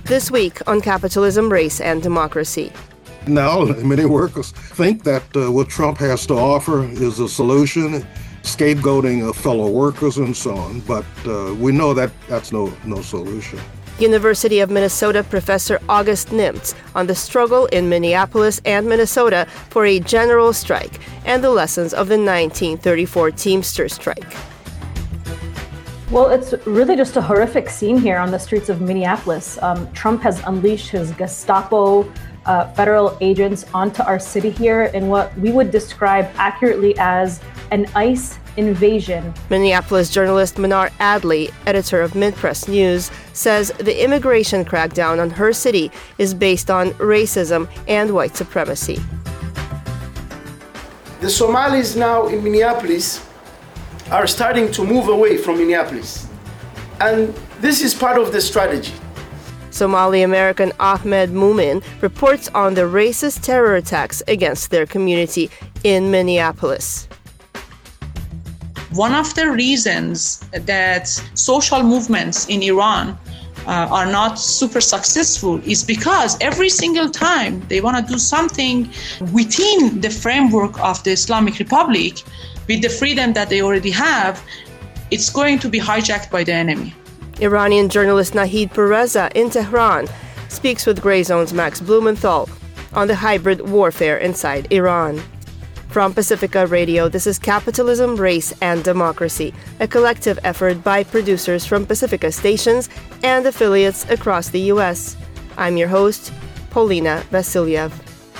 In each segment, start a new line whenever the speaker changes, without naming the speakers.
This week on Capitalism, Race, and Democracy.
Now, many workers think that what Trump has to offer is a solution, scapegoating fellow workers and so on, but we know that that's no solution.
University of Minnesota professor August Nimtz on the struggle in Minneapolis and Minnesota for a general strike and the lessons of the 1934 Teamsters strike.
Well, it's really just a horrific scene here on the streets of Minneapolis. Trump has unleashed his Gestapo federal agents onto our city here in what we would describe accurately as an ICE invasion.
Minneapolis journalist Manar Adley, editor of MintPress News, says the immigration crackdown on her city is based on racism and white supremacy.
The Somalis now in Minneapolis are starting to move away from Minneapolis. And this is part of the strategy.
Somali-American Ahmed Mumin reports on the racist terror attacks against their community in Minneapolis.
One of the reasons that social movements in Iran are not super successful is because every single time they want to do something within the framework of the Islamic Republic, with the freedom that they already have, it's going to be hijacked by the enemy.
Iranian journalist Nahid Pereza in Tehran speaks with Grey Zone's Max Blumenthal on the hybrid warfare inside Iran. From Pacifica Radio, this is Capitalism, Race, and Democracy, a collective effort by producers from Pacifica stations and affiliates across the U.S. I'm your host, Paulina Vasiliev.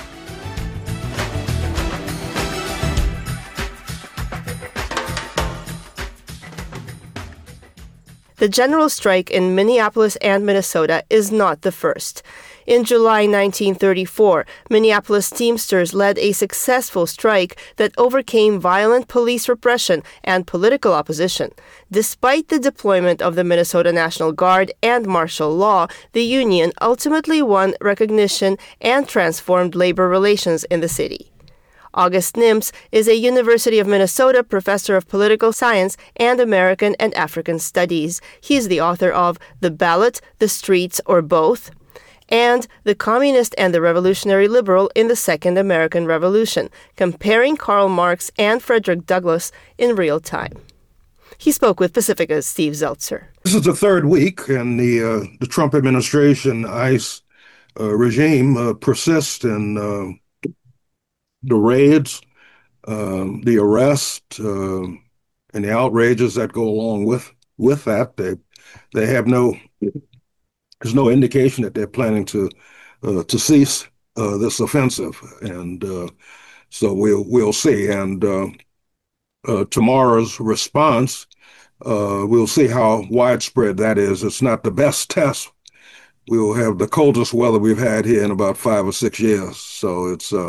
The general strike in Minneapolis and Minnesota is not the first. In July 1934, Minneapolis Teamsters led a successful strike that overcame violent police repression and political opposition. Despite the deployment of the Minnesota National Guard and martial law, the union ultimately won recognition and transformed labor relations in the city. August Nimtz is a University of Minnesota professor of political science and American and African studies. He is the author of The Ballot, The Streets, or Both, and The Communist and the Revolutionary Liberal in the Second American Revolution, comparing Karl Marx and Frederick Douglass in real time. He spoke with Pacifica's Steve Zeltzer.
This is the third week, and the Trump administration ICE regime persists in the raids, the arrest, and the outrages that go along with that. They have there's no indication that they're planning to cease this offensive, and so we'll see. And tomorrow's response, we'll see how widespread that is. It's not the best test. We'll have the coldest weather we've had here in about 5 or 6 years, so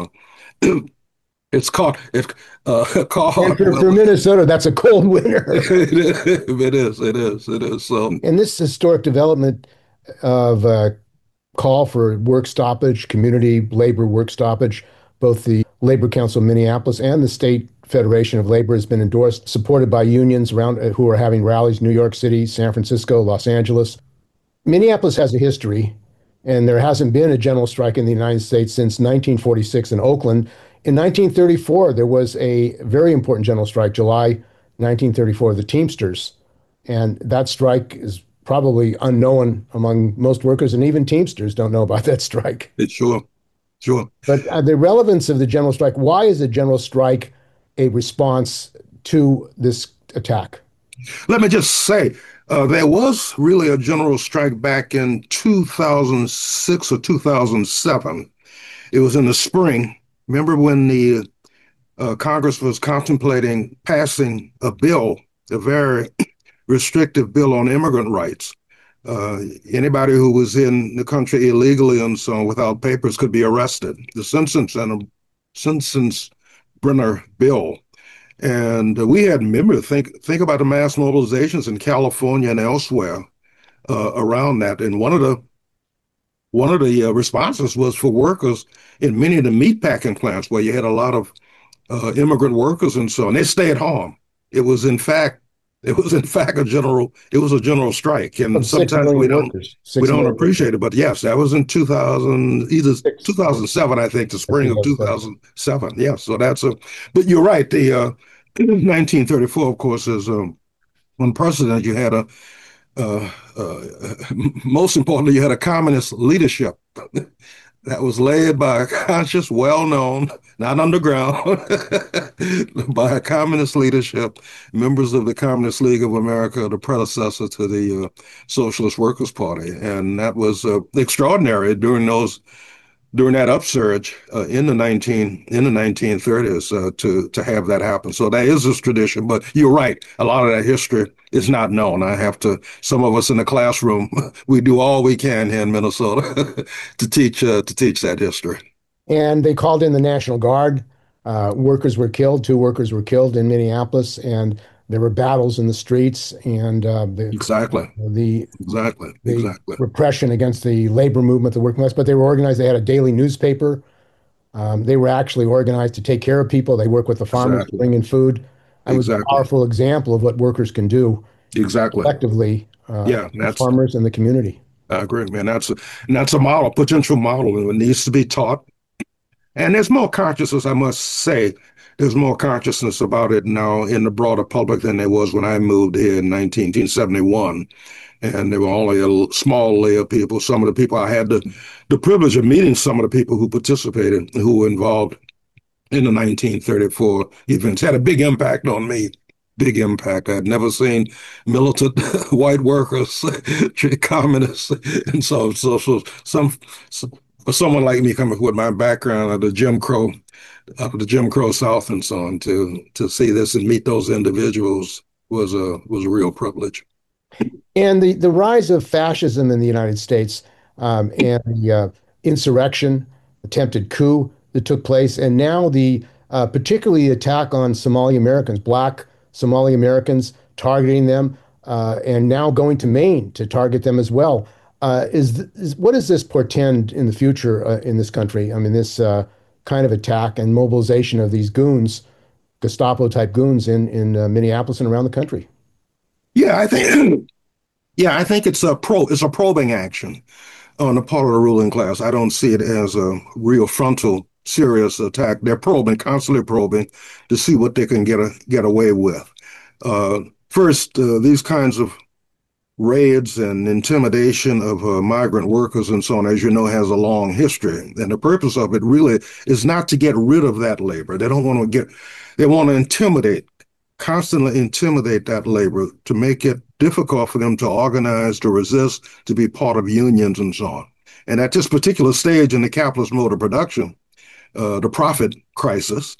it's called
for Minnesota. That's a cold winter.
It is. So,
in this historic development of call for work stoppage, community labor work stoppage, both the Labor Council of Minneapolis and the State Federation of Labor has been endorsed, supported by unions around who are having rallies: New York City, San Francisco, Los Angeles. Minneapolis has a history, and there hasn't been a general strike in the United States since 1946 in Oakland. In 1934, there was a very important general strike, July 1934, the Teamsters. And that strike is probably unknown among most workers, and even Teamsters don't know about that strike.
Sure.
But the relevance of the general strike, why is a general strike a response to this attack?
Let me just say, there was really a general strike back in 2006 or 2007. It was in the spring. Remember when the Congress was contemplating passing a bill, a very restrictive bill on immigrant rights. Anybody who was in the country illegally and so on without papers could be arrested. The Sensenbrenner bill. And we had, remember, think about the mass mobilizations in California and elsewhere around that. And one of the responses was for workers in many of the meatpacking plants where you had a lot of immigrant workers and so on. They stayed home. It was, in fact, It was in fact it was a general strike, and
Of 6
sometimes
million workers.
we
6
don't
million
appreciate it. But yes, that was in 2000, either
6
2007, I think, the
or
spring of
2007.
2007. Yeah, so but you're right. The 1934, of course, is when president, you had uh, uh, most importantly, you had a communist leadership that was led by a conscious, well-known, not underground, by a communist leadership, members of the Communist League of America, the predecessor to the Socialist Workers' Party, and that was extraordinary during that upsurge in the 1930s to have that happen. So that is this tradition. But you're right, a lot of that history is not known. Some of us in the classroom, we do all we can here in Minnesota to teach that history.
And they called in the National Guard. Workers were killed. 2 workers were killed in Minneapolis, and there were battles in the streets. And
Exactly.
the
Exactly.
repression against the labor movement, the working class. But they were organized. They had a daily newspaper. They were actually organized to take care of people. They worked with the farmers to
Exactly.
bring in food. It was a
Exactly.
powerful example of what workers can do
Exactly.
collectively,
Yeah,
the farmers and the community.
I agree, man. That's a model, potential model, and it needs to be taught. And there's more consciousness, I must say. There's more consciousness about it now in the broader public than there was when I moved here in 1971. And there were only a small layer of people. Some of the people I had the privilege of meeting, some of the people who participated, who were involved in the 1934 events, had a big impact on me. Big impact. I'd never seen militant white workers, communists, and for someone like me coming with my background of the Jim Crow South and so on, to see this and meet those individuals was a real privilege.
And the rise of fascism in the United States, and the insurrection, attempted coup that took place, and now the particularly attack on Somali Americans, Black Somali Americans, targeting them, and now going to Maine to target them as well. What does this portend in the future in this country? I mean, this kind of attack and mobilization of these goons, Gestapo type goons in Minneapolis and around the country.
Yeah, I think yeah, I think it's a probing action on the part of the ruling class. I don't see it as a real frontal, serious attack. They're probing, constantly probing, to see what they can get away with. First, these kinds of raids and intimidation of migrant workers and so on, as you know, has a long history. And the purpose of it really is not to get rid of that labor. They want to constantly intimidate that labor to make it difficult for them to organize, to resist, to be part of unions and so on. And at this particular stage in the capitalist mode of production, the profit crisis,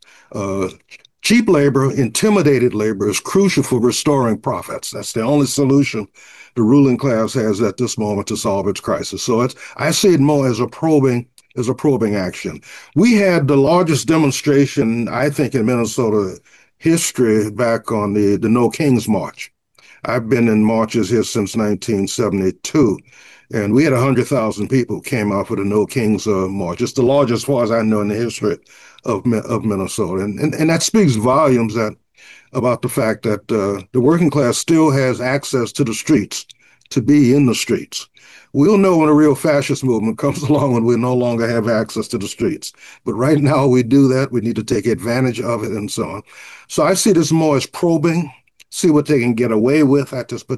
cheap labor, intimidated labor is crucial for restoring profits. That's the only solution the ruling class has at this moment to solve its crisis. So I see it more as a probing action. We had the largest demonstration, I think, in Minnesota history back on the No Kings March. I've been in marches here since 1972, and we had 100,000 people came out for the No Kings March. It's the largest, as far as I know, in the history of Minnesota, and that speaks volumes about the fact that the working class still has access to the streets, to be in the streets. We'll know when a real fascist movement comes along when we no longer have access to the streets. But right now we do that. We need to take advantage of it and so on. So I see this more as probing, see what they can get away with at this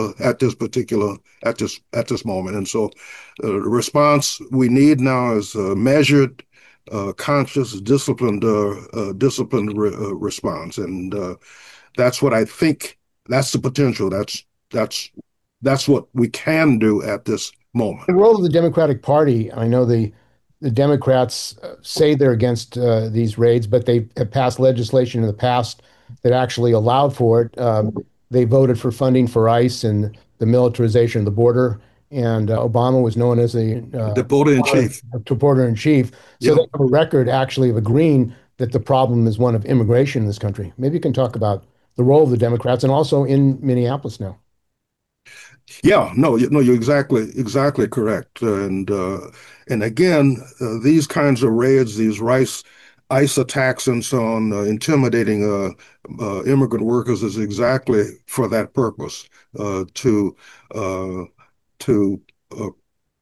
moment. And so the response we need now is measured, conscious, disciplined response. And that's what I think. That's the potential. That's what we can do at this moment.
The role of the Democratic Party, I know the Democrats say they're against these raids, but they have passed legislation in the past that actually allowed for it. They voted for funding for ICE and the militarization of the border. And Obama was known as the border-in-chief. So they have a record actually of agreeing that the problem is one of immigration in this country. Maybe you can talk about the role of the Democrats and also in Minneapolis now.
Yeah, no, you're exactly correct. And again, these kinds of raids, these ICE attacks and so on, intimidating immigrant workers is exactly for that purpose, to uh, to uh,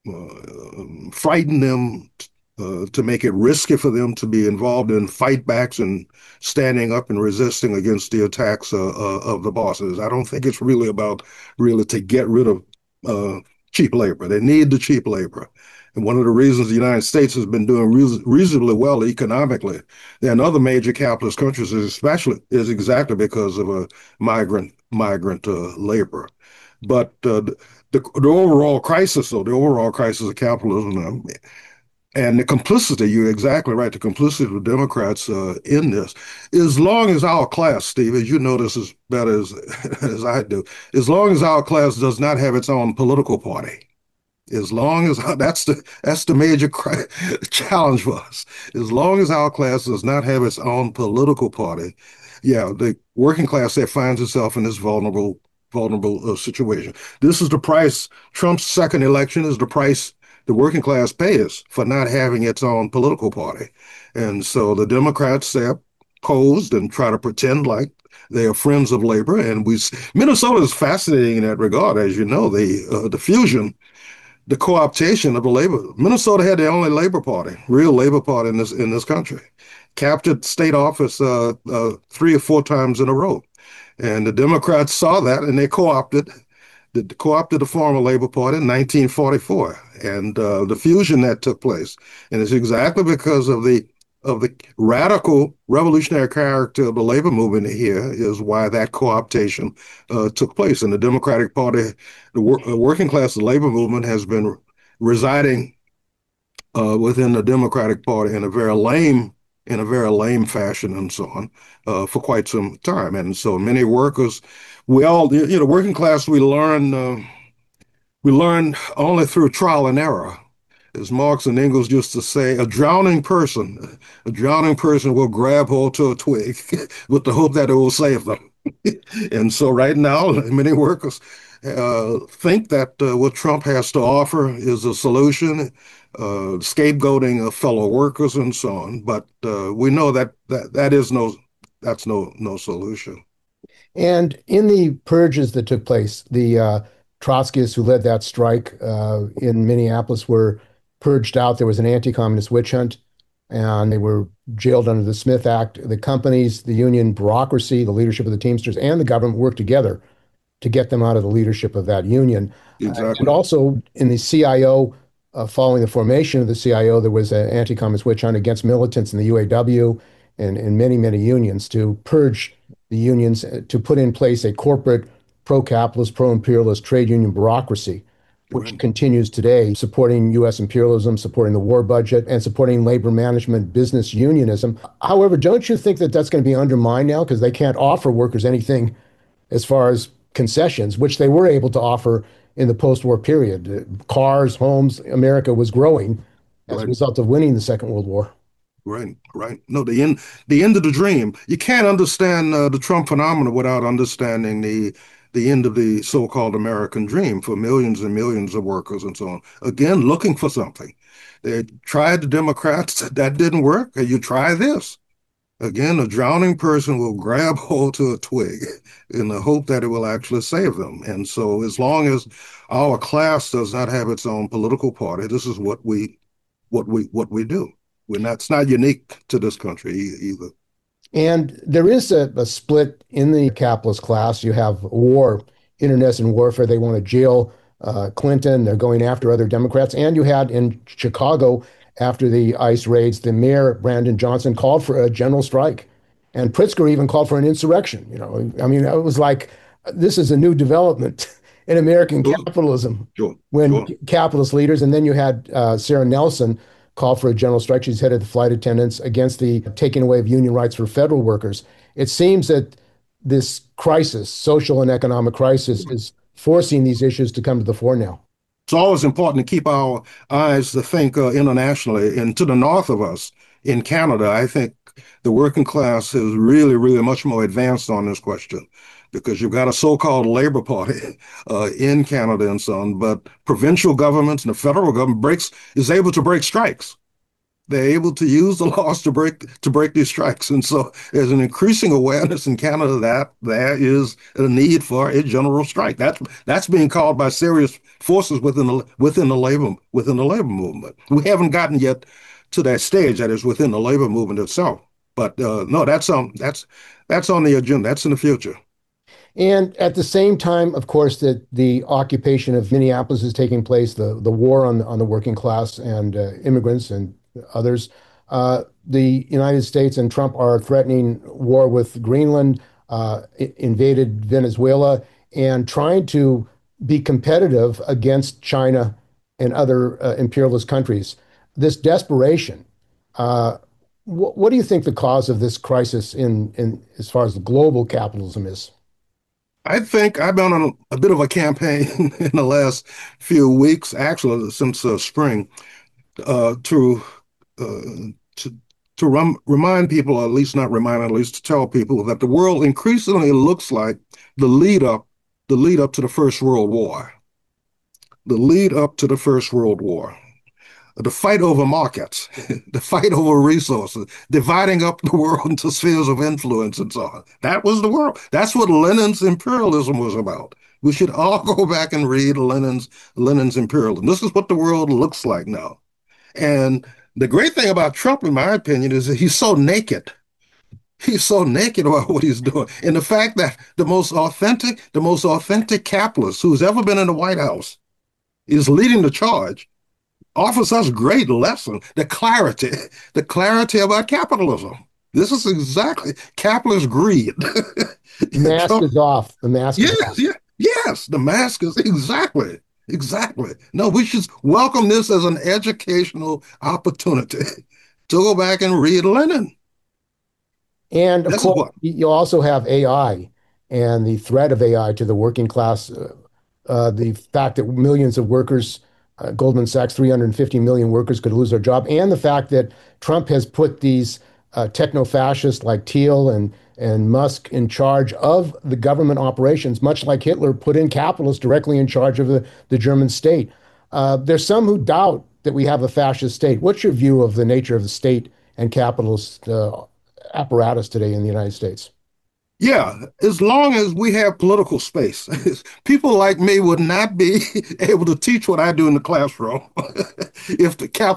frighten them, to make it risky for them to be involved in fightbacks and standing up and resisting against the attacks of the bosses. I don't think it's really about really to get rid of cheap labor. They need the cheap labor. And one of the reasons the United States has been doing reasonably well economically than other major capitalist countries is exactly because of a migrant labor. But the overall crisis, though, the overall crisis of capitalism and the complicity, you're exactly right, the complicity of Democrats in this, as long as our class, Steve, as you know this as better as I do, as long as our class does not have its own political party, as long as that's the major challenge for us. As long as our class does not have its own political party, yeah, the working class there finds itself in this vulnerable situation. This is the price. Trump's second election is the price the working class pays for not having its own political party. And so the Democrats, they're posed and try to pretend like they are friends of labor. And Minnesota is fascinating in that regard. As you know, the fusion, the co-optation of the labor. Minnesota had the only labor party, real labor party in this country. Captured state office 3 or 4 times in a row. And the Democrats saw that and they co-opted the former Labor Party in 1944 and the fusion that took place. And it's exactly because of the radical revolutionary character of the labor movement here is why that co-optation took place. And the Democratic Party, the working class, the labor movement has been residing within the Democratic Party in a very lame fashion and so on for quite some time. And so many workers, working class, we learn only through trial and error. As Marx and Engels used to say, a drowning person will grab hold to a twig with the hope that it will save them. And so right now, many workers think that what Trump has to offer is a solution, scapegoating of fellow workers and so on. But we know that's no solution.
And in the purges that took place, the Trotskyists who led that strike in Minneapolis were purged out. There was an anti-communist witch hunt, and they were jailed under the Smith Act. The companies, the union bureaucracy, the leadership of the Teamsters, and the government worked together to get them out of the leadership of that union.
Exactly.
And also in the CIO, following the formation of the CIO, there was an anti-communist witch hunt against militants in the UAW and many, many unions to purge the unions, to put in place a corporate pro-capitalist, pro-imperialist trade union bureaucracy, which continues today, supporting U.S. imperialism, supporting the war budget, and supporting labor management, business unionism. However, don't you think that that's going to be undermined now because they can't offer workers anything as far as concessions, which they were able to offer in the post-war period? Cars, homes, America was growing as a result of winning the Second World War.
Right. No, the end of the dream. You can't understand the Trump phenomenon without understanding the end of the so-called American dream for millions and millions of workers and so on. Again, looking for something. They tried the Democrats, that didn't work. You try this. Again, a drowning person will grab hold to a twig in the hope that it will actually save them. And so as long as our class does not have its own political party, this is what we do. It's not unique to this country either.
And there is a split in the capitalist class. You have war, internecine warfare. They want to jail Clinton. They're going after other Democrats. And you had in Chicago, after the ICE raids, the mayor, Brandon Johnson, called for a general strike. And Pritzker even called for an insurrection. I mean, it was like, this is a new development in American capitalism. When capitalist leaders, and then you had Sarah Nelson call for a general strike. She's head of the flight attendants against the taking away of union rights for federal workers. It seems that this crisis, social and economic crisis, is forcing these issues to come to the fore now.
It's always important to keep our eyes to think internationally. And to the north of us, in Canada, I think the working class is really, really much more advanced on this question, because you've got a so-called Labor Party in Canada and so on, but provincial governments and the federal government is able to break strikes. they're able to use the laws to break these strikes. And so there's an increasing awareness in Canada that there is a need for a general strike. That's being called by serious forces within the labor movement. We haven't gotten yet to that stage that is within the labor movement itself. But no, that's on the agenda. That's in the future.
And at the same time, of course, that the occupation of Minneapolis is taking place, the war on the working class and immigrants and others. The United States and Trump are threatening war with Greenland, invaded Venezuela, and trying to be competitive against China and other imperialist countries. This desperation. What do you think the cause of this crisis in as far as global capitalism is?
I think I've been on a bit of a campaign in the last few weeks, actually since spring, to remind people, at least not remind, at least to tell people that the world increasingly looks like the lead up to the First World War. The lead up to the First World War. The fight over markets, the fight over resources, dividing up the world into spheres of influence and so on. That was the world. That's what Lenin's imperialism was about. We should all go back and read Lenin's imperialism. This is what the world looks like now. And the great thing about Trump, in my opinion, is that he's so naked. He's so naked about what he's doing. And the fact that the most authentic capitalist who's ever been in the White House is leading the charge offers us great lesson, the clarity about capitalism. This is exactly capitalist greed.
The mask is off. The mask is off.
Yes, the mask is exactly. No, we should welcome this as an educational opportunity to go back and read Lenin.
And of course, you also have AI and the threat of AI to the working class. The fact that millions of workers, Goldman Sachs, 350 million workers could lose their job, and the fact that Trump has put these techno-fascists like Thiel and Musk in charge of the government operations, much like Hitler put in capitalists directly in charge of the German state. There's some who doubt that we have a fascist state. What's your view of the nature of the state and capitalist apparatus today in the United States?
Yeah, as long as we have political space, people like me would not be able to teach what I do in the classroom if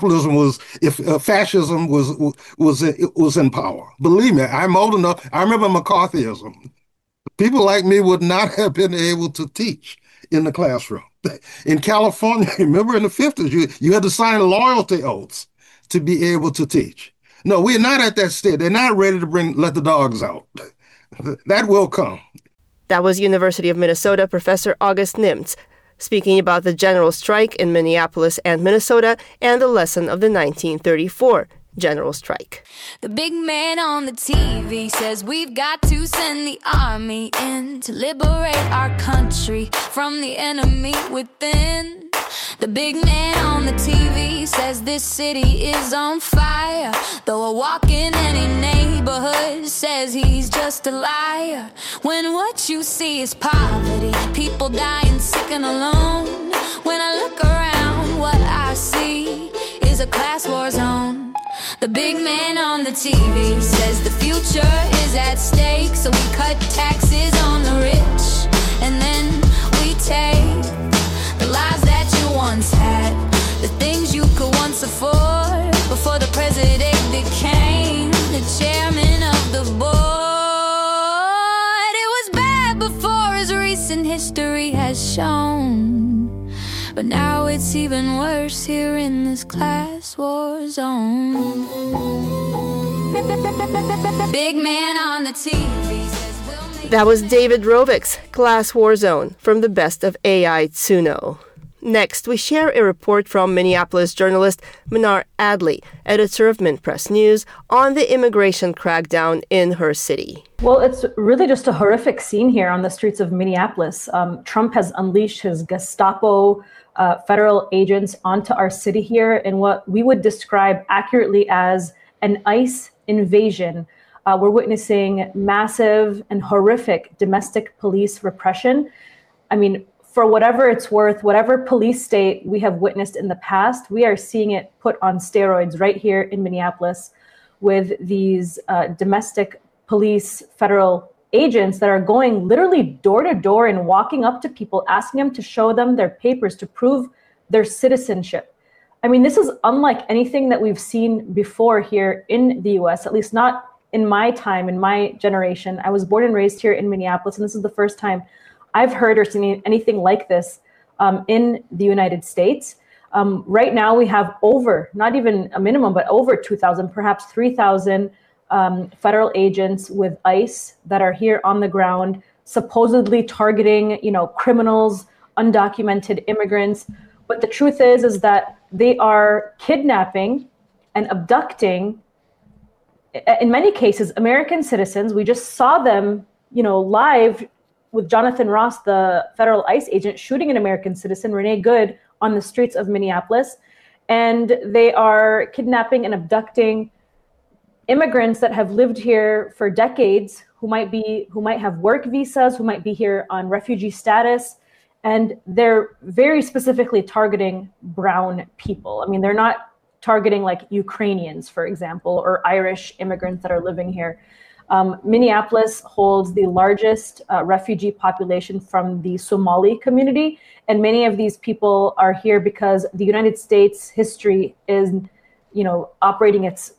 fascism was in power. Believe me, I'm old enough. I remember McCarthyism. People like me would not have been able to teach in the classroom. In California, remember in the 50s, you had to sign loyalty oaths to be able to teach. No, we're not at that stage. They're not ready to let the dogs out. That will come.
That was University of Minnesota Professor August Nimtz speaking about the general strike in Minneapolis and Minnesota and the lesson of the 1934 general strike.
The big man on the TV says we've got to send the army in to liberate our country from the enemy within. The big man on the TV says this city is on fire. Though a walk in any neighborhood says he's just a liar. When what you see is poverty, people dying sick and alone. When I look around, what I see is a class war zone. The big man on the TV says the future is at stake. So we cut taxes on the rich and then we take the lives that you once had, the things you could once afford before the president became the chairman of the board. It was bad before, as recent history has shown, but now it's even worse here in this class war zone. Big man on the TV says we'll make...
That was David Rovick's Class War Zone from the Best of AI Tsuno. Next, we share a report from Minneapolis journalist Manar Adley, editor of Mint Press News, on the immigration crackdown in her city.
Well, it's really just a horrific scene here on the streets of Minneapolis. Trump has unleashed his Gestapo federal agents onto our city here in what we would describe accurately as an ICE invasion. We're witnessing massive and horrific domestic police repression. I mean, for whatever it's worth, whatever police state we have witnessed in the past, we are seeing it put on steroids right here in Minneapolis with these domestic police federal agents that are going literally door to door and walking up to people, asking them to show them their papers to prove their citizenship. I mean, this is unlike anything that we've seen before here in the US, at least not in my time, in my generation. I was born and raised here in Minneapolis, and this is the first time I've heard or seen anything like this in the United States. Right now, we have over, not even a minimum, but over 2,000, perhaps 3,000 federal agents with ICE that are here on the ground, supposedly targeting, criminals, undocumented immigrants. But the truth is that they are kidnapping and abducting, in many cases, American citizens. We just saw them, live with Jonathan Ross, the federal ICE agent, shooting an American citizen, Renee Good, on the streets of Minneapolis. And they are kidnapping and abducting immigrants that have lived here for decades, who might have work visas, who might be here on refugee status. And they're very specifically targeting brown people. I mean, they're not targeting like Ukrainians, for example, or Irish immigrants that are living here. Minneapolis holds the largest refugee population from the Somali community. And many of these people are here because the United States history is, operating its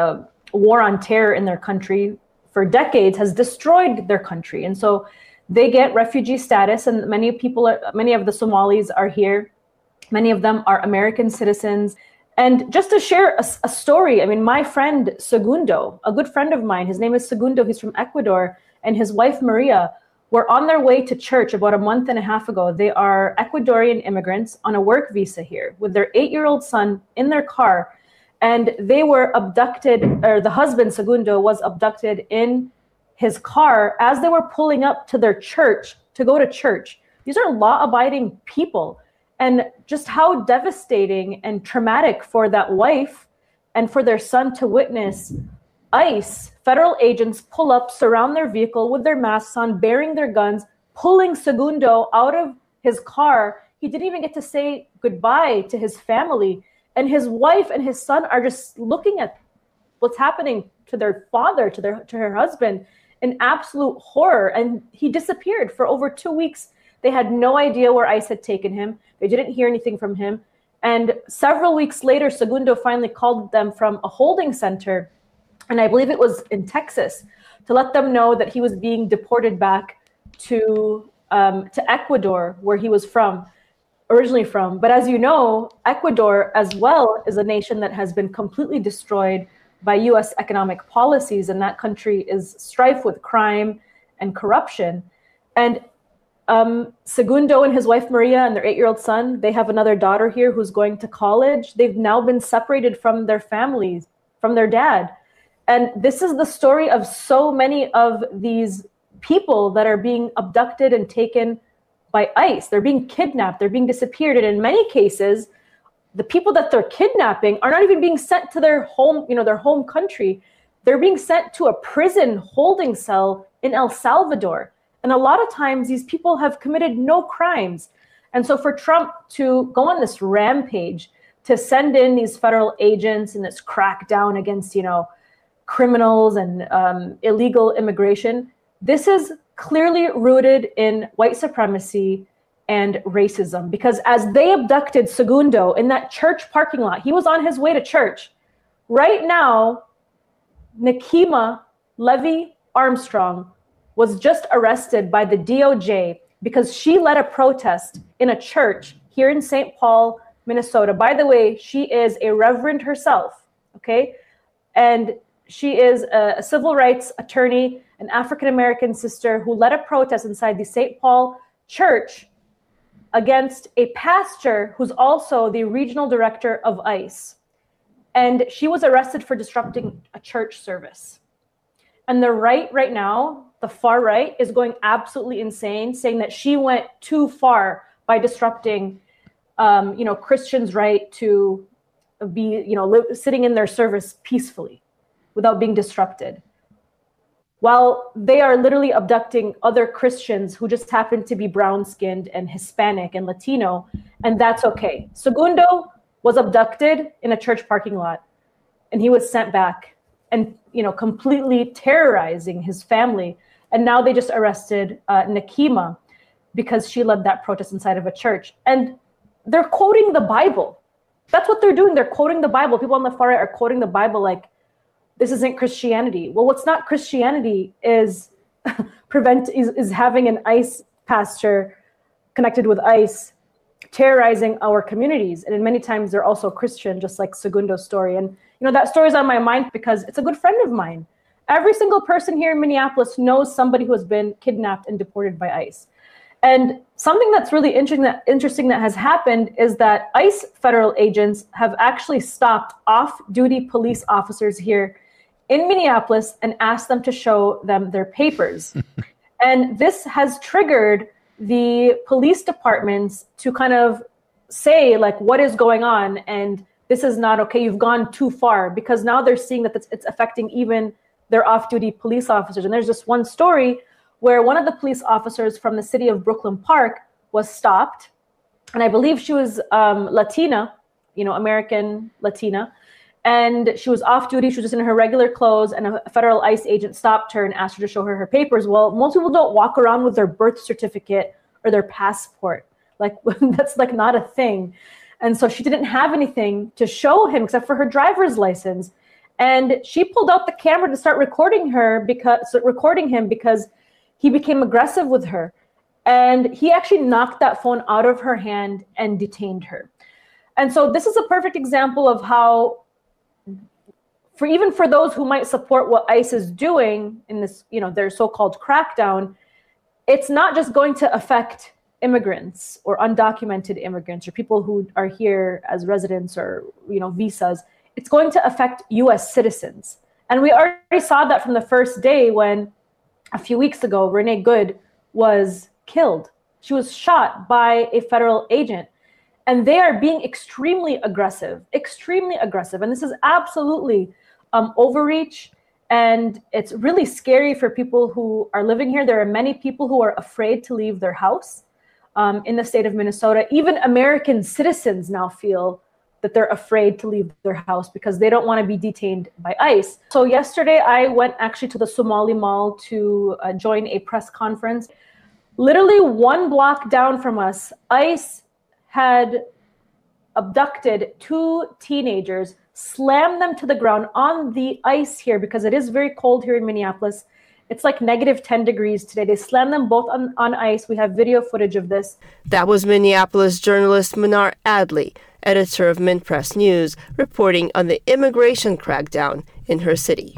war on terror in their country for decades has destroyed their country. And so they get refugee status, and many of the Somalis are here. Many of them are American citizens. And just to share a story, I mean, my friend Segundo, a good friend of mine, his name is Segundo, he's from Ecuador, and his wife Maria were on their way to church about a month and a half ago. They are Ecuadorian immigrants on a work visa here with their 8-year-old son in their car. And they were abducted, or the husband, Segundo, was abducted in his car as they were pulling up to their church to go to church. These are law-abiding people. And just how devastating and traumatic for that wife and for their son to witness ICE, federal agents, pull up, surround their vehicle with their masks on, bearing their guns, pulling Segundo out of his car. He didn't even get to say goodbye to his family. And his wife and his son are just looking at what's happening to their father, to her husband, in absolute horror. And he disappeared for over 2 weeks. They had no idea where ICE had taken him. They didn't hear anything from him. And several weeks later, Segundo finally called them from a holding center, and I believe it was in Texas, to let them know that he was being deported back to Ecuador, where he was originally from. But as you know, Ecuador as well is a nation that has been completely destroyed by U.S. economic policies, and that country is strife with crime and corruption. And Segundo and his wife Maria and their 8-year-old son, they have another daughter here who's going to college. They've now been separated from their families, from their dad. And this is the story of so many of these people that are being abducted and taken by ICE. They're being kidnapped, they're being disappeared. And in many cases, the people that they're kidnapping are not even being sent to their home, their home country. They're being sent to a prison holding cell in El Salvador. And a lot of times these people have committed no crimes. And so for Trump to go on this rampage, to send in these federal agents and this crackdown against, criminals and illegal immigration, this is clearly rooted in white supremacy and racism. Because as they abducted Segundo in that church parking lot, he was on his way to church. Right now, Nikema Levy Armstrong was just arrested by the DOJ because she led a protest in a church here in St. Paul, Minnesota. By the way, she is a reverend herself, okay? And she is a civil rights attorney, an African-American sister who led a protest inside the St. Paul church against a pastor who's also the regional director of ICE. And she was arrested for disrupting a church service. And the right now, the far right, is going absolutely insane, saying that she went too far by disrupting, Christians' right to be, sitting in their service peacefully without being disrupted. while they are literally abducting other Christians who just happen to be brown-skinned and Hispanic and Latino, and that's okay. Segundo was abducted in a church parking lot, and he was sent back and, completely terrorizing his family. And now they just arrested Nekima because she led that protest inside of a church. And they're quoting the Bible. That's what they're doing. They're quoting the Bible. People on the far right are quoting the Bible like, this isn't Christianity. Well, what's not Christianity is having an ICE pastor connected with ICE terrorizing our communities. And many times they're also Christian, just like Segundo's story. And that story is on my mind because it's a good friend of mine. Every single person here in Minneapolis knows somebody who has been kidnapped and deported by ICE. And something that's really interesting that has happened is that ICE federal agents have actually stopped off-duty police officers here in Minneapolis and asked them to show them their papers. And this has triggered the police departments to kind of say, like, what is going on? And this is not okay. You've gone too far, because now they're seeing that it's affecting even their off-duty police officers. And there's this one story where one of the police officers from the city of Brooklyn Park was stopped. And I believe she was Latina, American Latina. And she was off duty. She was just in her regular clothes. And a federal ICE agent stopped her and asked her to show her her papers. Well, most people don't walk around with their birth certificate or their passport. Like, that's like not a thing. And so she didn't have anything to show him except for her driver's license. And she pulled out the camera to start recording him because he became aggressive with her. And he actually knocked that phone out of her hand and detained her. And so this is a perfect example of how, for those who might support what ICE is doing in this, their so-called crackdown, it's not just going to affect immigrants or undocumented immigrants or people who are here as residents or, visas. It's going to affect U.S. citizens. And we already saw that from the first day when, a few weeks ago, Renee Good was killed. She was shot by a federal agent. And they are being extremely aggressive. And this is absolutely overreach. And it's really scary for people who are living here. There are many people who are afraid to leave their house in the state of Minnesota. Even American citizens now feel that they're afraid to leave their house because they don't want to be detained by ICE. So yesterday I went actually to the Somali Mall to join a press conference. Literally 1 block down from us, ICE had abducted 2 teenagers, slammed them to the ground on the ice here because it is very cold here in Minneapolis. It's like -10 degrees today. They slammed them both on ice. We have video footage of this.
That was Minneapolis journalist Manar Adley, editor of Mint Press News, reporting on the immigration crackdown in her city.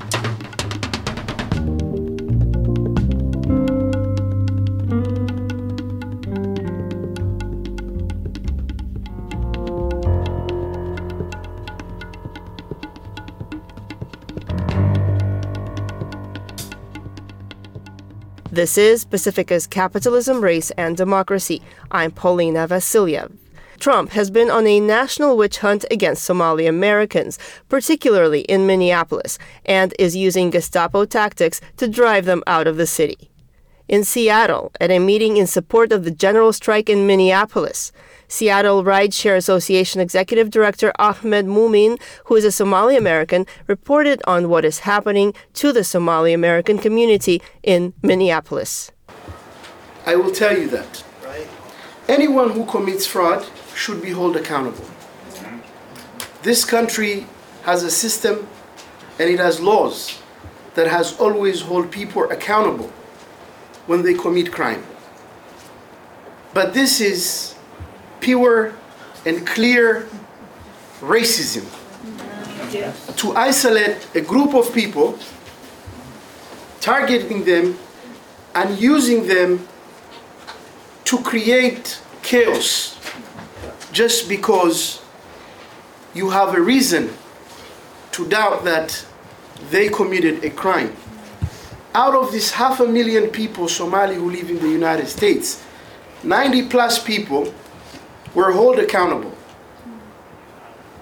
This is Pacifica's Capitalism, Race, and Democracy. I'm Paulina Vasiliev. Trump has been on a national witch hunt against Somali Americans, particularly in Minneapolis, and is using Gestapo tactics to drive them out of the city. In Seattle, at a meeting in support of the general strike in Minneapolis, Seattle Rideshare Association Executive Director Ahmed Mumin, who is a Somali American, reported on what is happening to the Somali American community in Minneapolis.
I will tell you that anyone who commits fraud should be held accountable. This country has a system and it has laws that has always held people accountable when they commit crime. But this is pure and clear racism. To isolate a group of people, targeting them and using them to create chaos just because you have a reason to doubt that they committed a crime. Out of these 500,000 people, Somali, who live in the United States, 90+ people were held accountable.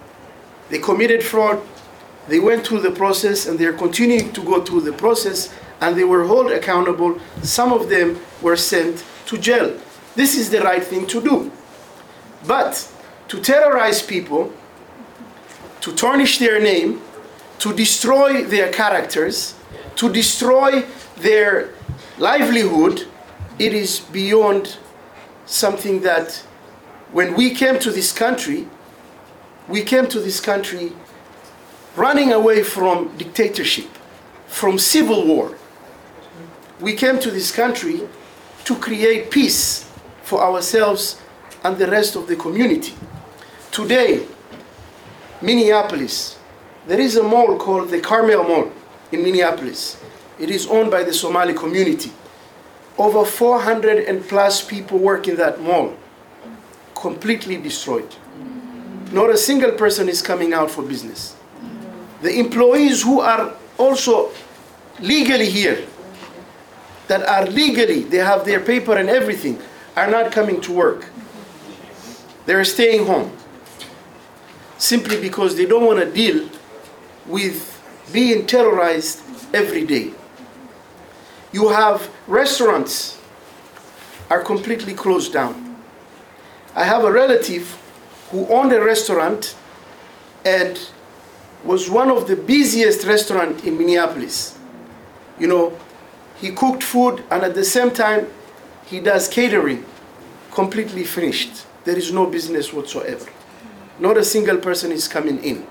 They committed fraud, they went through the process, and they're continuing to go through the process and they were held accountable. Some of them were sent to jail. This is the right thing to do. But to terrorize people, to tarnish their name, to destroy their characters, to destroy their livelihood, it is beyond something that when we came to this country running away from dictatorship, from civil war. We came to this country to create peace for ourselves and the rest of the community. Today, Minneapolis, there is a mall called the Carmel Mall in Minneapolis. It is owned by the Somali community. Over 400 and plus people work in that mall, completely destroyed. Not a single person is coming out for business. The employees who are also legally here, that are legally, they have their paper and everything, are not coming to work. They're staying home simply because they don't want to deal with being terrorized every day. You have restaurants are completely closed down. I have a relative who owned a restaurant and was one of the busiest restaurants in Minneapolis. You know, he cooked food and at the same time he does catering, completely finished. There is no business whatsoever. Not a single person is coming in.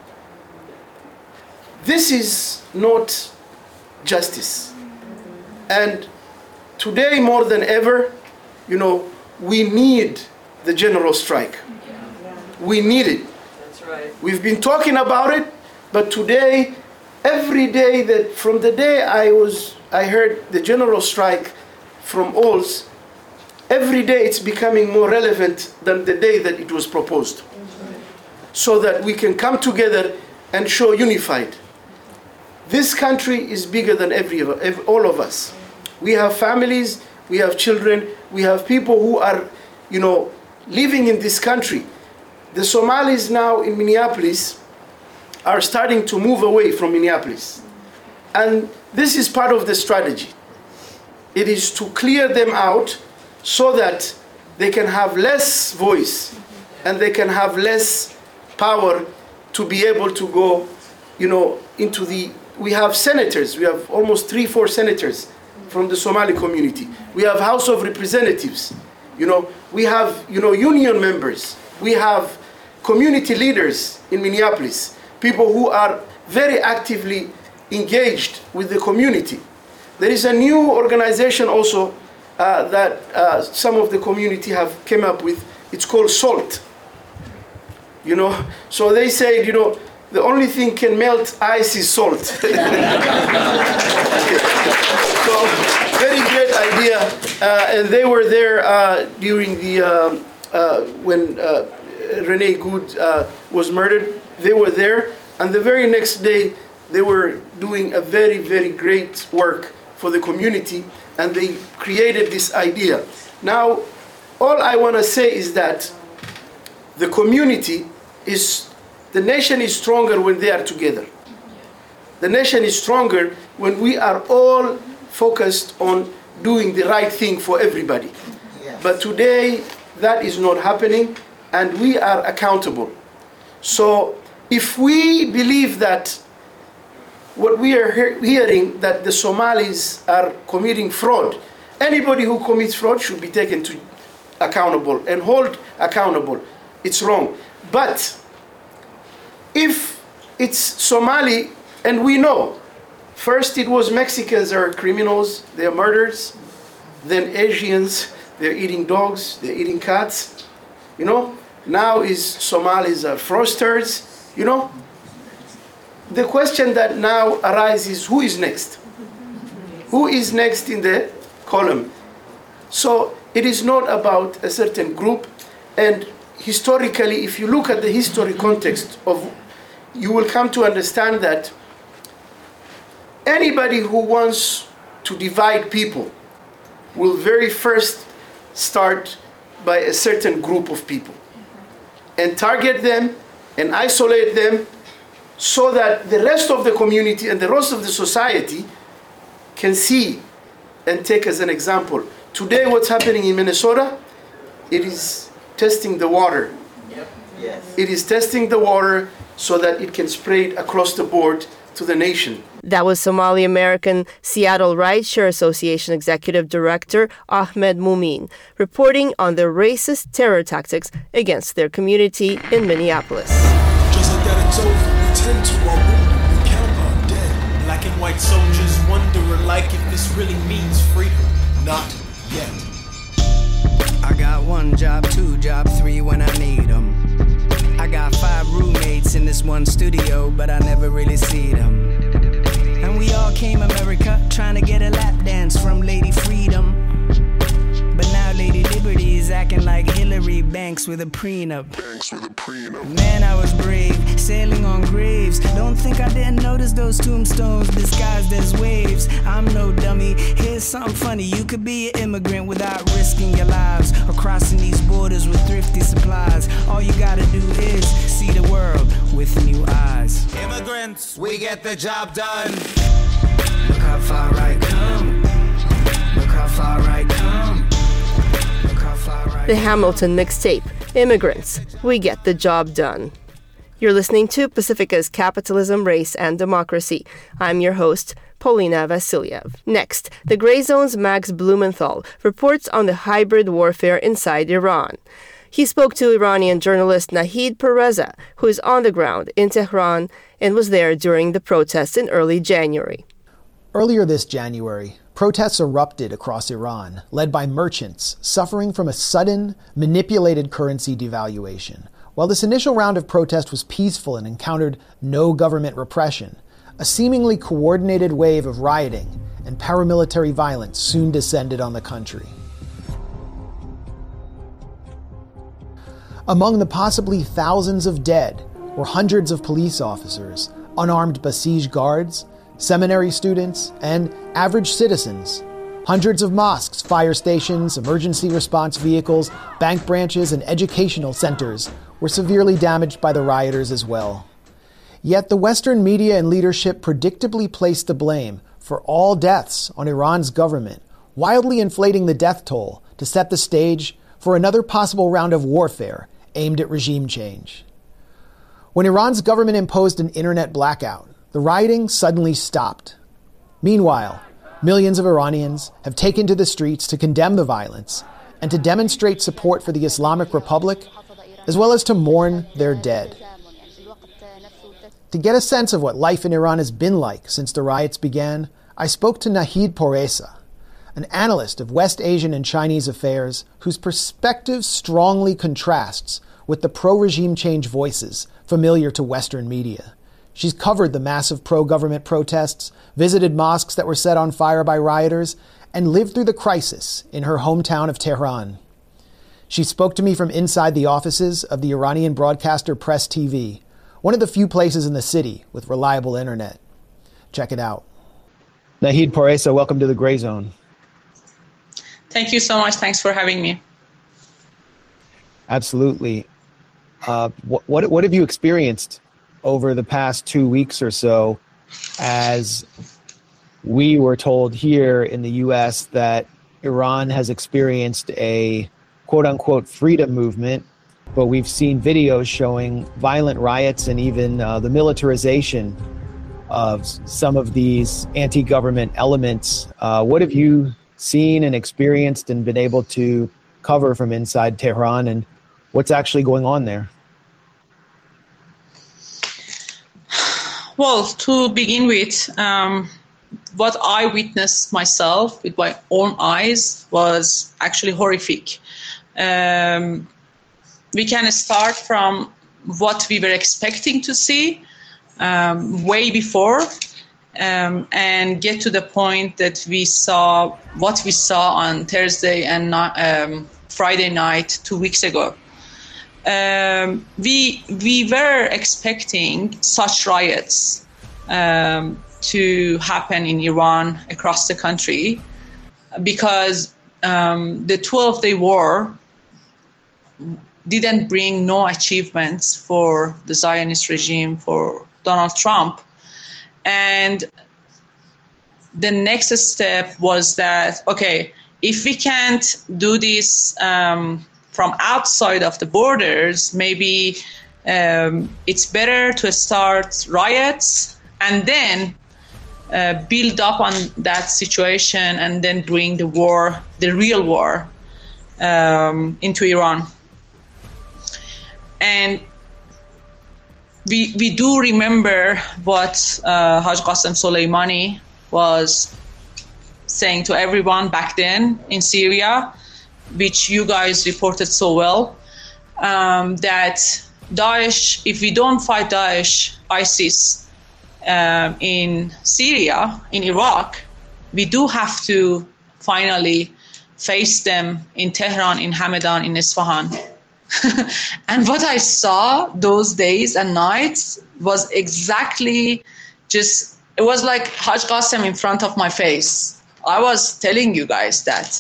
This is not justice. And today more than ever, you know, we need the general strike. We need it.
That's right.
We've been talking about it, but today, every day that from the day I heard the general strike from Olds, every day it's becoming more relevant than the day that it was proposed. So that we can come together and show unified. This country is bigger than all of us. We have families, we have children, we have people who are, you know, living in this country. The Somalis now in Minneapolis are starting to move away from Minneapolis. And this is part of the strategy. It is to clear them out so that they can have less voice and they can have less power to be able to go, you know, into the... We have senators. We have almost 3-4 senators from the Somali community. We have House of Representatives. You know, we have, you know, union members. We have community leaders in Minneapolis, people who are very actively engaged with the community. There is a new organization also that some of the community have came up with. It's called SALT. You know, so they say, you know, the only thing can melt ice is salt. So, very great idea. And they were there during the, when Rene Good was murdered. They were there. And the very next day, they were doing a very, very great work for the community. And they created this idea. Now, all I want to say is that the community is, the nation is stronger when they are together. The nation is stronger when we are all focused on doing the right thing for everybody. Yes. But today, that is not happening, and we are accountable. So if we believe that what we are hearing, that the Somalis are committing fraud, anybody who commits fraud should be taken to accountable and held accountable. It's wrong. But if it's Somali, and we know, first it was Mexicans are criminals, they're murderers, then Asians, they're eating dogs, they're eating cats, you know. Now is Somalis are fraudsters, you know. The question that now arises, who is next? Who is next in the column? So it is not about a certain group, and historically, if you look at the history context of, you will come to understand that anybody who wants to divide people will very first start by a certain group of people and target them and isolate them so that the rest of the community and the rest of the society can see and take as an example. Today, what's happening in Minnesota, it is testing the water.
Yep. Yes.
It is testing the water so that it can spread across the board to the nation.
That was Somali American Seattle Rideshare Association Executive Director Ahmed Mumin reporting on the racist terror tactics against their community in Minneapolis.
Just like that, it's over. We tend to our wounded. We count on dead. Black and white soldiers wondering like if this really means freedom. Not yet.
I got 1 job, 2 job, 3 when I need them. I got 5 roommates in this one studio, but I never really see them. And we all came America trying to get a lap dance from Lady Freedom. But now Lady Liberty is acting like Hillary Banks with a prenup. Man, I was brave, sailing on graves. Don't think I didn't notice those tombstones disguised as waves. I'm no dummy. Here's something funny. You could be an immigrant without risking your lives or crossing these borders with thrifty supplies. All you gotta do is see the world with new eyes.
Immigrants, we get the job done.
Look how far I come. Look how far I come. Look how far I
The Hamilton mixtape, Immigrants, We Get the Job Done. You're listening to Pacifica's Capitalism, Race, and Democracy. I'm your host, Polina Vasiliev. Next, the Gray Zone's Max Blumenthal reports on the hybrid warfare inside Iran. He spoke to Iranian journalist Nahid Pereza, who is on the ground in Tehran and was there during the protests in early January.
Earlier this January, protests erupted across Iran, led by merchants suffering from a sudden, manipulated currency devaluation. While this initial round of protest was peaceful and encountered no government repression, a seemingly coordinated wave of rioting and paramilitary violence soon descended on the country. Among the possibly thousands of dead were hundreds of police officers, unarmed Basij guards, seminary students, and average citizens. Hundreds of mosques, fire stations, emergency response vehicles, bank branches, and educational centers were severely damaged by the rioters as well. Yet the Western media and leadership predictably placed the blame for all deaths on Iran's government, wildly inflating the death toll to set the stage for another possible round of warfare aimed at regime change. When Iran's government imposed an internet blackout, the rioting suddenly stopped. Meanwhile, millions of Iranians have taken to the streets to condemn the violence and to demonstrate support for the Islamic Republic, as well as to mourn their dead. To get a sense of what life in Iran has been like since the riots began, I spoke to Nahid Pereza, an analyst of West Asian and Chinese affairs whose perspective strongly contrasts with the pro-regime change voices familiar to Western media. She's covered the massive pro-government protests, visited mosques that were set on fire by rioters, and lived through the crisis in her hometown of Tehran. She spoke to me from inside the offices of the Iranian broadcaster Press TV, one of the few places in the city with reliable internet. Check it out. Nahid Pereza, welcome to the Gray Zone.
Thank you so much. Thanks for having me.
Absolutely. What have you experienced over the past 2 weeks or so, as we were told here in the U.S. that Iran has experienced a quote-unquote freedom movement, but we've seen videos showing violent riots and even the militarization of some of these anti-government elements. What have you seen and experienced and been able to cover from inside Tehran, and what's actually going on there?
Well, to begin with, what I witnessed myself with my own eyes was actually horrific. We can start from what we were expecting to see way before and get to the point that we saw what we saw on Thursday and Friday night 2 weeks ago. We were expecting such riots to happen in Iran across the country because the 12-day war didn't bring no achievements for the Zionist regime, for Donald Trump. And the next step was that, okay, if we can't do this from outside of the borders, maybe it's better to start riots and then build up on that situation and then bring the war, the real war, into Iran. And we do remember what Haj Qasem Soleimani was saying to everyone back then in Syria, which you guys reported so well, that Daesh, if we don't fight Daesh, ISIS in Syria, in Iraq, we do have to finally face them in Tehran, in Hamadan, in Isfahan. And what I saw those days and nights was exactly just, it was like Haj Qasem in front of my face. I was telling you guys that.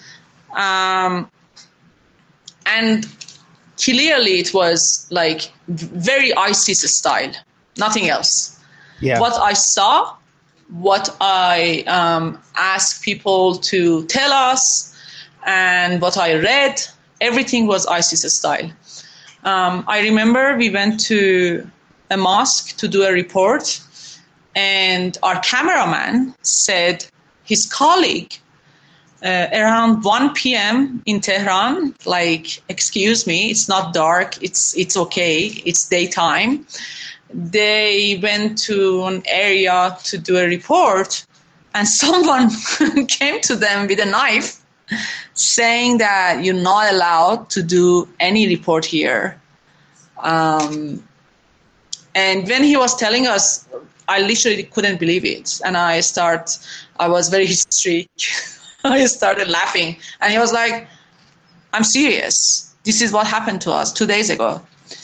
And clearly it was like very ISIS style, nothing else.
Yeah.
What I saw, what I asked people to tell us, and what I read, everything was ISIS style. I remember we went to a mosque to do a report, and our cameraman said his colleague around 1 p.m. in Tehran, like, excuse me, it's not dark, it's okay, it's daytime. They went to an area to do a report, and someone came to them with a knife saying that you're not allowed to do any report here. And when he was telling us, I literally couldn't believe it. And I was very hysterical. I started laughing. And he was like, I'm serious. This is what happened to us 2 days ago.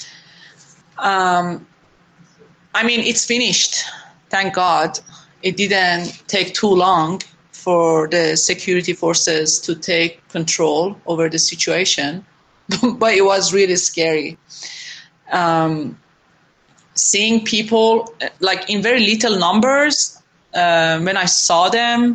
I mean, it's finished. Thank God. It didn't take too long for the security forces to take control over the situation. But it was really scary. Seeing people like in very little numbers, when I saw them,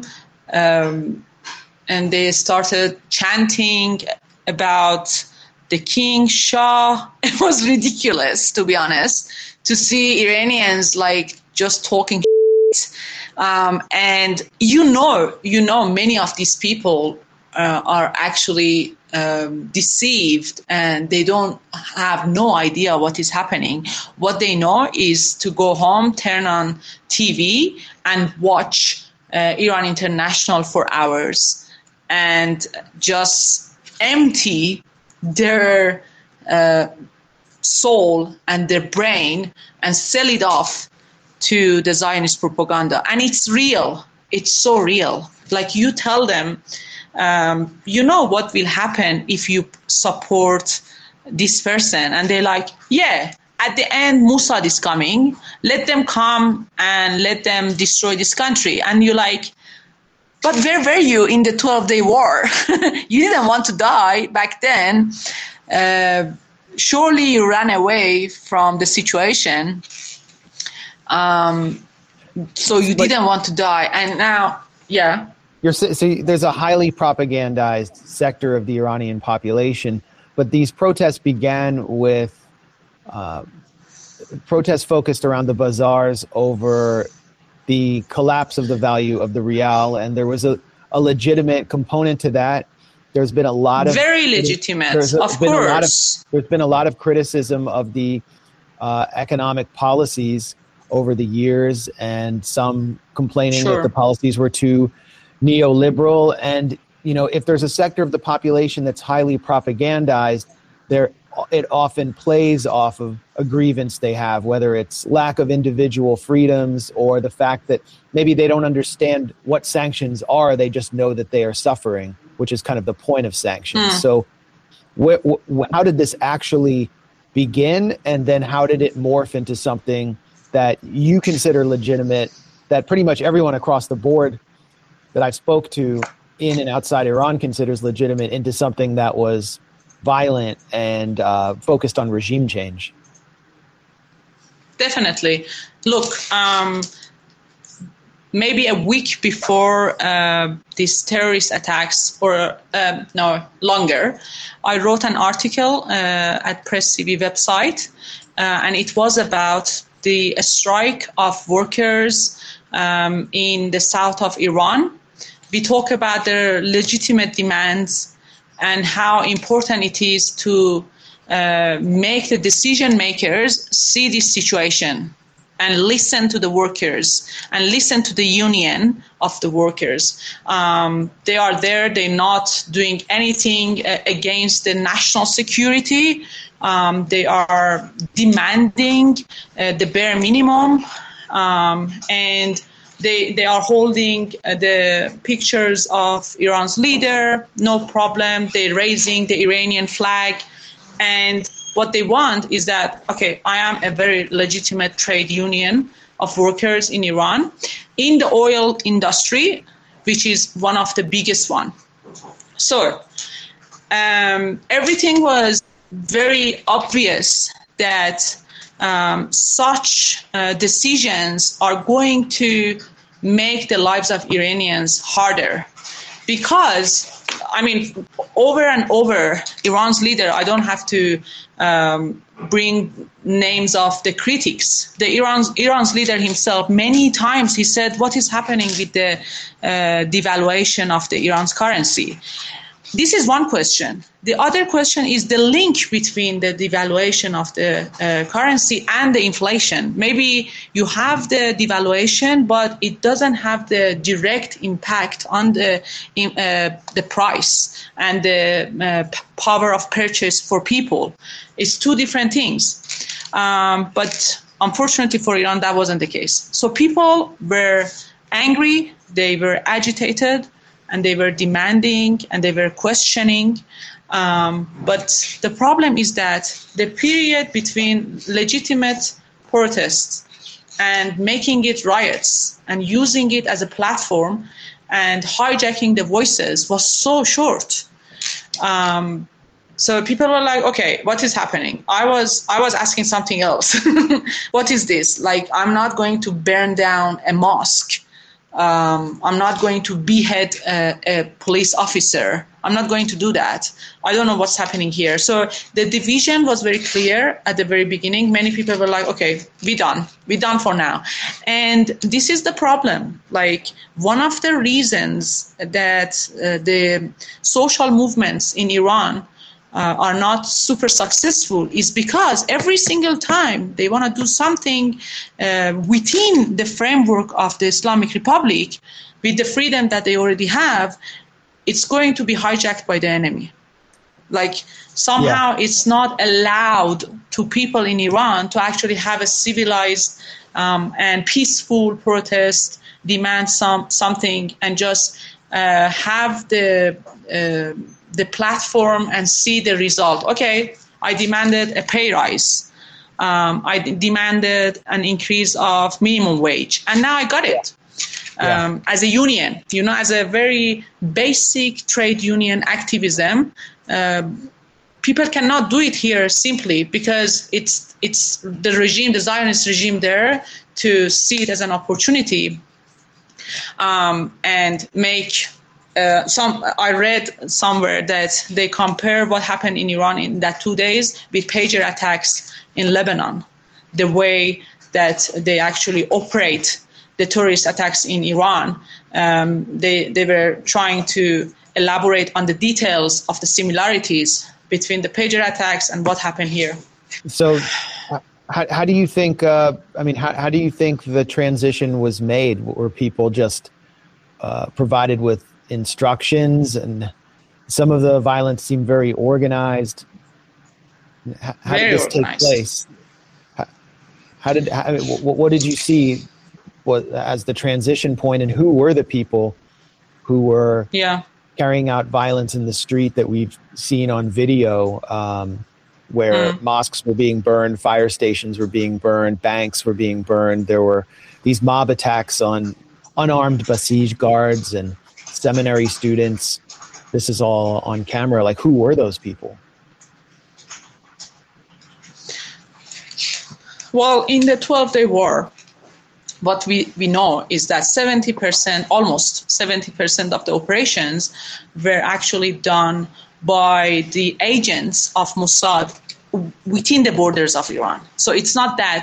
and they started chanting about the king, Shah, it was ridiculous, to be honest, to see Iranians like just talking shit. And you know, many of these people are actually deceived, and they don't have no idea what is happening. What they know is to go home, turn on TV, and watch Iran International for hours, and just empty their soul and their brain and sell it off to the Zionist propaganda. And it's real. It's so real. Like, you tell them, you know what will happen if you support this person. And they're like, yeah, at the end, Mossad is coming. Let them come and let them destroy this country. And you're like, but where were you in the 12-day war? You didn't want to die back then. Surely you ran away from the situation. So you didn't want to die. And now, yeah.
So there's a highly propagandized sector of the Iranian population, but these protests began with protests focused around the bazaars over the collapse of the value of the rial, and there was a legitimate component to that. There's been a lot of
very legitimate, of course.
There's been a lot of criticism of the economic policies over the years, and some complaining that the policies were too neoliberal. And you know, if there's a sector of the population that's highly propagandized, it often plays off of a grievance they have, whether it's lack of individual freedoms or the fact that maybe they don't understand what sanctions are. They just know that they are suffering, which is kind of the point of sanctions. So how did this actually begin? And then how did it morph into something that you consider legitimate, that pretty much everyone across the board that I've spoke to in and outside Iran considers legitimate, into something that was violent and focused on regime change?
Definitely. Look, maybe a week before these terrorist attacks, or no, longer, I wrote an article at Press TV website, and it was about the strike of workers in the south of Iran. We talk about their legitimate demands and how important it is to make the decision makers see this situation and listen to the workers and listen to the union of the workers. They are there, they're not doing anything against the national security. They are demanding the bare minimum, and they are holding the pictures of Iran's leader, no problem. They're raising the Iranian flag. And what they want is that, okay, I am a very legitimate trade union of workers in Iran, in the oil industry, which is one of the biggest one. So everything was very obvious that such decisions are going to make the lives of Iranians harder. Because, I mean, over and over, Iran's leader, I don't have to bring names of the critics. Iran's leader himself, many times he said, what is happening with the devaluation of the Iran's currency? This is one question. The other question is the link between the devaluation of the currency and the inflation. Maybe you have the devaluation, but it doesn't have the direct impact on the price and the power of purchase for people. It's two different things. But unfortunately for Iran, that wasn't the case. So people were angry, they were agitated, and they were demanding and they were questioning. But the problem is that the period between legitimate protests and making it riots and using it as a platform and hijacking the voices was so short. So people were like, okay, what is happening? I was asking something else. What is this? Like, I'm not going to burn down a mosque. I'm not going to behead a police officer. I'm not going to do that. I don't know what's happening here. So the division was very clear at the very beginning. Many people were like, okay, we're done for now. And this is the problem. Like, one of the reasons that the social movements in Iran are not super successful is because every single time they want to do something within the framework of the Islamic Republic, with the freedom that they already have, it's going to be hijacked by the enemy. Like, somehow it's not allowed to people in Iran to actually have a civilized and peaceful protest, demand something, and just have the platform and see the result. Okay, I demanded a pay rise. I demanded an increase of minimum wage. And now I got it. As a union, as a very basic trade union activism, people cannot do it here simply because it's the regime, the Zionist regime there, to see it as an opportunity and make I read somewhere that they compare what happened in Iran in that 2 days with pager attacks in Lebanon, the way that they actually operate the terrorist attacks in Iran. They were trying to elaborate on the details of the similarities between the pager attacks and what happened here.
So how do you think, how do you think the transition was made? Were people just provided with instructions, and some of the violence seemed very organized? How did this take place? What did you see as the transition point, and who were the people who were carrying out violence in the street that we've seen on video, where mosques were being burned, fire stations were being burned, banks were being burned? There were these mob attacks on unarmed Basij guards and seminary students. This is all on camera. Like, who were those people?
Well, in the 12-day war, what we know is that 70%, almost 70% of the operations were actually done by the agents of Mossad within the borders of Iran. So it's not that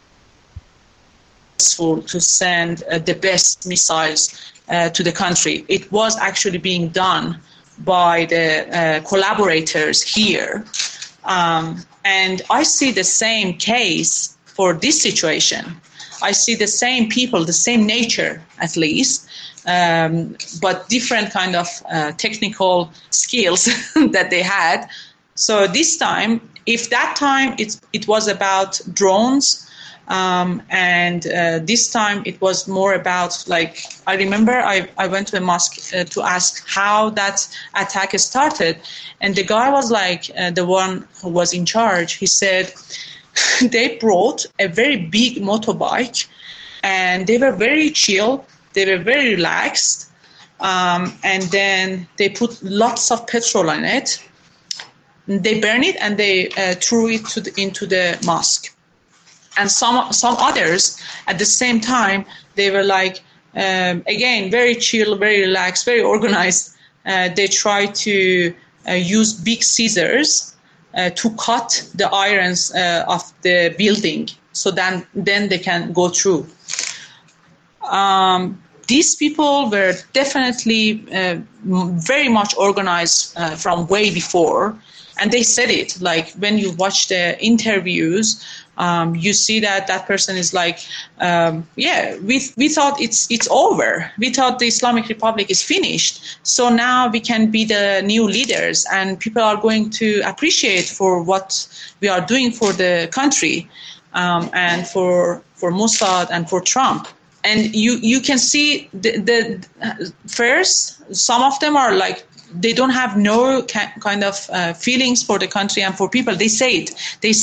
useful to send the best missiles to the country. It was actually being done by the collaborators here. And I see the same case for this situation. I see the same people, the same nature at least, but different kind of technical skills that they had. So this time, if that time it was about drones, and this time it was more about, like, I remember I went to a mosque to ask how that attack started, and the guy was like, the one who was in charge, he said, they brought a very big motorbike and they were very chill, they were very relaxed, and then they put lots of petrol on it, they burned it and they threw it into the mosque. And some others at the same time, they were like, again, very chill, very relaxed, very organized. They tried to use big scissors to cut the irons of the building, so then they can go through. These people were definitely very much organized from way before, and they said it. Like, when you watch the interviews, you see that person is like, we thought it's over. We thought the Islamic Republic is finished. So now we can be the new leaders, and people are going to appreciate for what we are doing for the country, and for Mossad and for Trump. And you can see the first, some of them are like, they don't have no kind of feelings for the country and for people. They said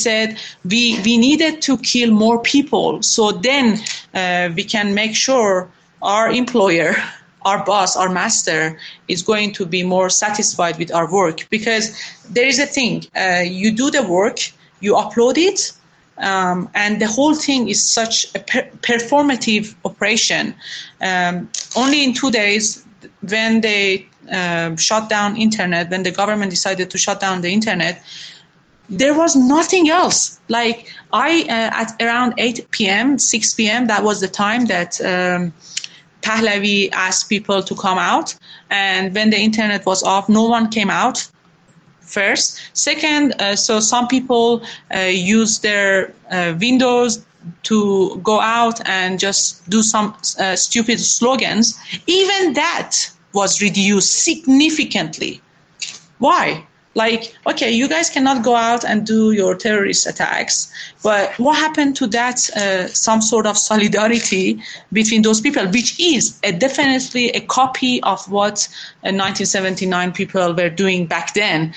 we needed to kill more people, so then we can make sure our employer, our boss, our master is going to be more satisfied with our work. Because there is a thing, you do the work, you upload it, and the whole thing is such a performative operation. Only in 2 days, when they shut down internet, when the government decided to shut down the internet, there was nothing else. Like, at around 8 p.m., 6 p.m., that was the time that Pahlavi asked people to come out. And when the internet was off, no one came out. First. Second, so some people use their windows to go out and just do some stupid slogans. Even that was reduced significantly. Why? Like, okay, you guys cannot go out and do your terrorist attacks, but what happened to that some sort of solidarity between those people, which is definitely a copy of what 1979 people were doing back then.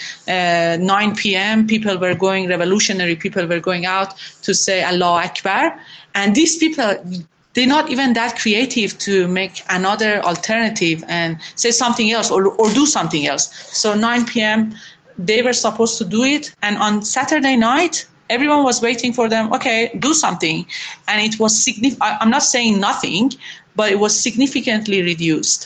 9 p.m. people were going, revolutionary people were going out to say Allah Akbar, and these people, they're not even that creative to make another alternative and say something else or do something else. So 9 p.m., they were supposed to do it. And on Saturday night, everyone was waiting for them, okay, do something. And it was I'm not saying nothing, but it was significantly reduced,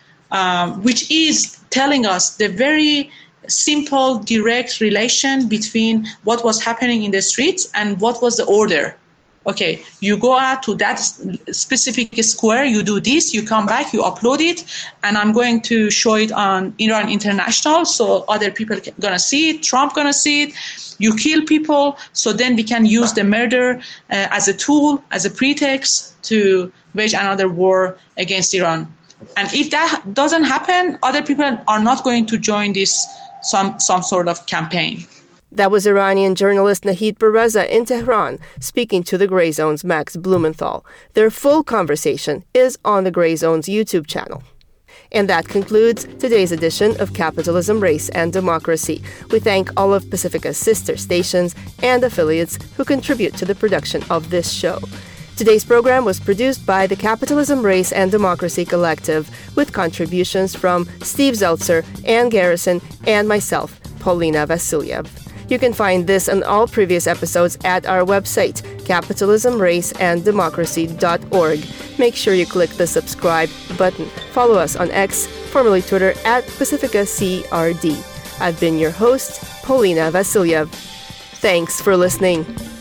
which is telling us the very simple, direct relation between what was happening in the streets and what was the order. Okay, you go out to that specific square, you do this, you come back, you upload it, and I'm going to show it on Iran International, so other people gonna see it, Trump gonna see it. You kill people, so then we can use the murder as a tool, as a pretext to wage another war against Iran. And if that doesn't happen, other people are not going to join this some sort of campaign.
That was Iranian journalist Nahid Bereza in Tehran, speaking to the Gray Zone's Max Blumenthal. Their full conversation is on the Gray Zone's YouTube channel. And that concludes today's edition of Capitalism, Race, and Democracy. We thank all of Pacifica's sister stations and affiliates who contribute to the production of this show. Today's program was produced by the Capitalism, Race, and Democracy Collective, with contributions from Steve Zeltzer, Ann Garrison, and myself, Paulina Vasilyev. You can find this and all previous episodes at our website, capitalismraceanddemocracy.org. Make sure you click the subscribe button. Follow us on X, formerly Twitter, @PacificaCRD. I've been your host, Paulina Vasilyev. Thanks for listening.